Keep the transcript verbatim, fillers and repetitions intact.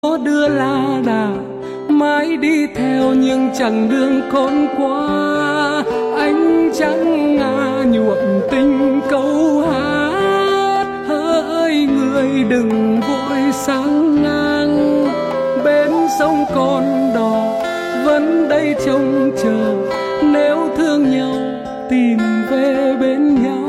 đưa lá đà mãi đi theo nhưng chẳng đường khôn qua. Anh chẳng ngà nhuộm tình câu hát, hỡi người đừng vội sang ngang. Bên sông Con Đò vẫn đây trông chờ, nếu thương nhau tìm về bên nhau.